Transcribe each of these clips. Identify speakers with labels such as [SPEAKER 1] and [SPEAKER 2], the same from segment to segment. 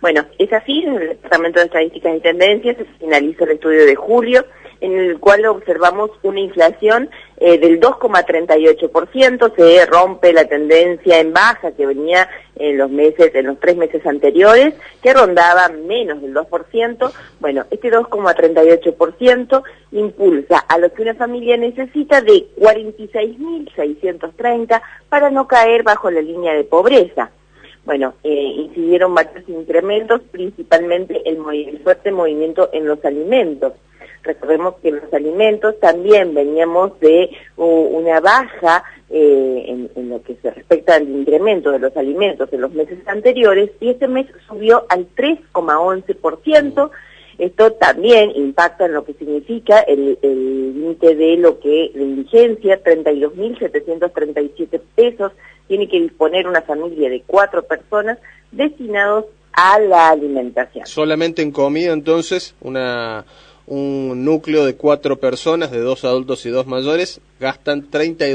[SPEAKER 1] Bueno, es así, en el Departamento de Estadísticas y Tendencias se finalizó el estudio de julio, en el cual observamos una inflación del 2,38%, se rompe la tendencia en baja que venía en los 3 meses anteriores, que rondaba menos del 2%. Bueno, este 2,38% impulsa a lo que una familia necesita de 46.630 para no caer bajo la línea de pobreza. Bueno, incidieron varios incrementos, principalmente el fuerte movimiento en los alimentos. Recordemos que en los alimentos también veníamos de una baja en lo que se respecta al incremento de los alimentos en los meses anteriores, y este mes subió al 3,11%. Esto también impacta en lo que significa el límite de lo que la indigencia, 32.737 pesos, tiene que disponer una familia de 4 personas destinados a la alimentación.
[SPEAKER 2] Solamente en comida, entonces, un núcleo de 4 personas, de 2 adultos y 2 mayores, gastaron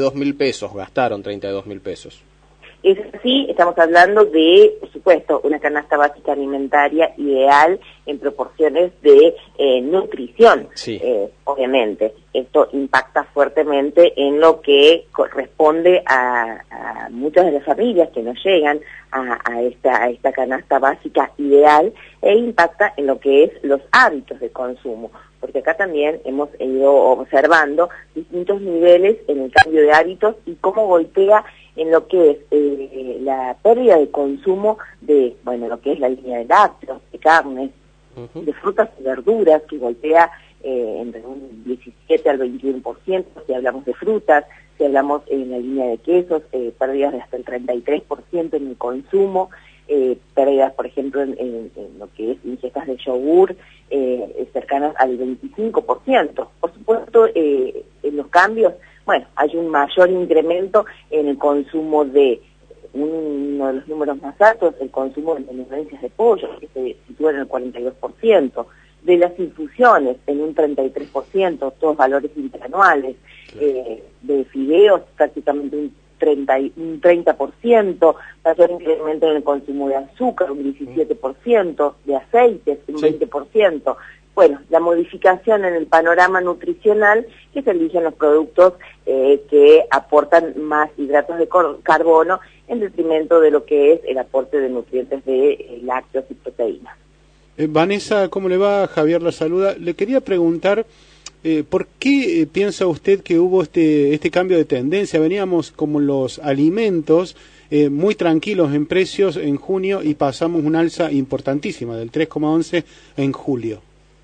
[SPEAKER 2] 32.000 pesos.
[SPEAKER 1] Es así, estamos hablando de, por supuesto, una canasta básica alimentaria ideal en proporciones de nutrición. Sí. Obviamente, esto impacta fuertemente en lo que corresponde a muchas de las familias que no llegan a esta canasta básica ideal, e impacta en lo que es los hábitos de consumo, porque acá también hemos ido observando distintos niveles en el cambio de hábitos y cómo golpea en lo que es la pérdida de consumo de, lo que es la línea de lácteos, de carnes, de frutas y verduras, que golpea entre un 17 al 21%, si hablamos de frutas, si hablamos en la línea de quesos, pérdidas de hasta el 33% en el consumo, pérdidas, por ejemplo, en lo que es ingestas de yogur, cercanas al 25%. Por supuesto, en los cambios, hay un mayor incremento en el consumo de uno de los números más altos, el consumo de beneficios de pollo, que se sitúa en el 42%, de las infusiones en un 33%, todos valores interanuales, de fideos prácticamente un 30%, mayor incremento en el consumo de azúcar, un 17%, de aceites, un 20%. Bueno, la modificación en el panorama nutricional, que se eligen los productos que aportan más hidratos de carbono en detrimento de lo que es el aporte de nutrientes de lácteos y proteínas.
[SPEAKER 3] Vanessa, ¿cómo le va? Javier la saluda. Le quería preguntar, ¿por qué piensa usted que hubo este cambio de tendencia? Veníamos como los alimentos muy tranquilos en precios en junio y pasamos una alza importantísima del 3,11 en julio.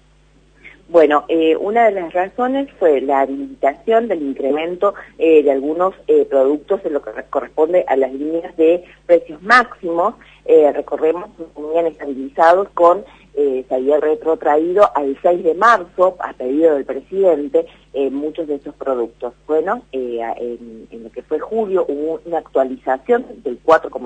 [SPEAKER 1] Bueno, una de las razones fue la habilitación del incremento de algunos productos en lo que corresponde a las líneas de precios máximos. Recordemos que venían estabilizados se había retrotraído al 6 de marzo, a pedido del presidente, muchos de esos productos. Bueno, en lo que fue julio hubo una actualización del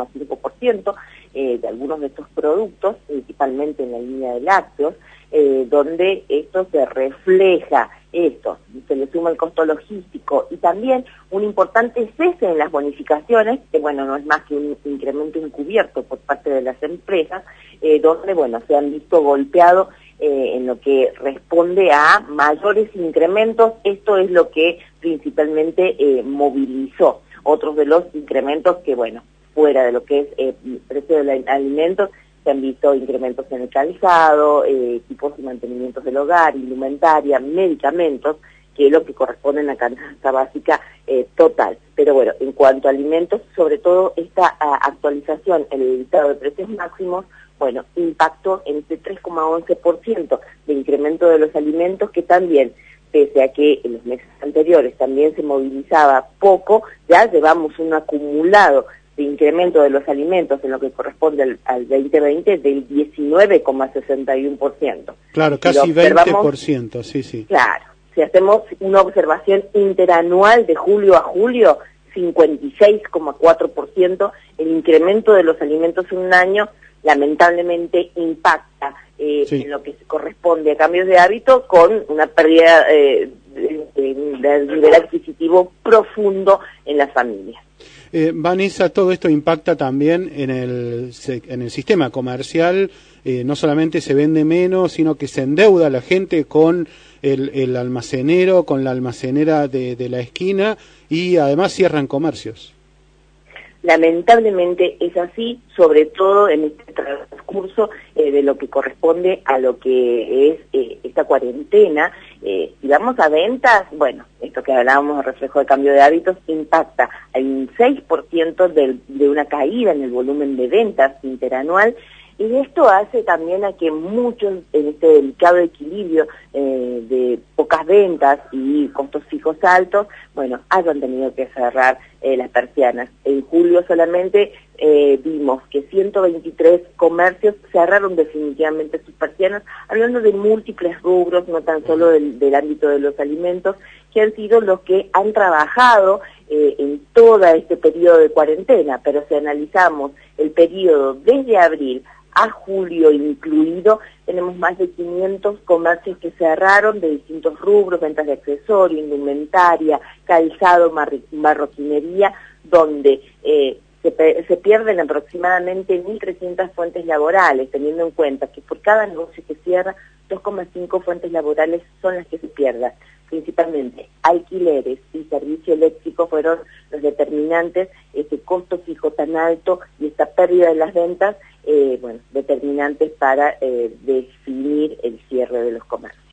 [SPEAKER 1] 4,5% de algunos de estos productos, principalmente en la línea de lácteos, donde esto se refleja, se le suma el costo logístico y también un importante cese en las bonificaciones, que no es más que un incremento encubierto por parte de las empresas, donde se han visto golpeados en lo que responde a mayores incrementos. Esto es lo que principalmente movilizó. Otros de los incrementos que, fuera de lo que es el precio de los alimentos, se han visto incrementos en el calzado, equipos y mantenimientos del hogar, indumentaria, medicamentos, que es lo que corresponde a la canasta básica total. Pero en cuanto a alimentos, sobre todo esta actualización en el listado de precios máximos, impactó en este 3,11% de incremento de los alimentos, que también, pese a que en los meses anteriores también se movilizaba poco, ya llevamos un acumulado de incremento de los alimentos en lo que corresponde al 2020 del 19,61%.
[SPEAKER 3] Claro, casi 20%, sí.
[SPEAKER 1] Claro, si hacemos una observación interanual de julio a julio, 56,4%, el incremento de los alimentos en un año lamentablemente impacta en lo que corresponde a cambios de hábito, con una pérdida del nivel adquisitivo profundo en las familias.
[SPEAKER 3] Vanessa, todo esto impacta también en el sistema comercial. No solamente se vende menos, sino que se endeuda la gente con el almacenero, con la almacenera de la esquina, y además cierran comercios.
[SPEAKER 1] Lamentablemente es así, sobre todo en este transcurso de lo que corresponde a lo que es esta cuarentena. Si vamos a ventas, bueno, esto que hablábamos de reflejo de cambio de hábitos impacta. Hay un 6% de una caída en el volumen de ventas interanual, y esto hace también a que muchos, en este delicado equilibrio de pocas ventas y costos fijos altos, bueno, hayan tenido que cerrar las persianas. En julio solamente vimos que 123 comercios cerraron definitivamente sus persianas, hablando de múltiples rubros, no tan solo del ámbito de los alimentos, que han sido los que han trabajado en todo este periodo de cuarentena. Pero si analizamos el periodo desde abril a julio incluido, tenemos más de 500 comercios que cerraron de distintos rubros, ventas de accesorios, indumentaria, calzado, marroquinería, donde se pierden aproximadamente 1.300 fuentes laborales, teniendo en cuenta que por cada negocio que cierra, 2,5 fuentes laborales son las que se pierdan. Principalmente alquileres y servicio eléctrico fueron los determinantes, ese costo fijo tan alto y esta pérdida de las ventas, determinantes para definir el cierre de los comercios.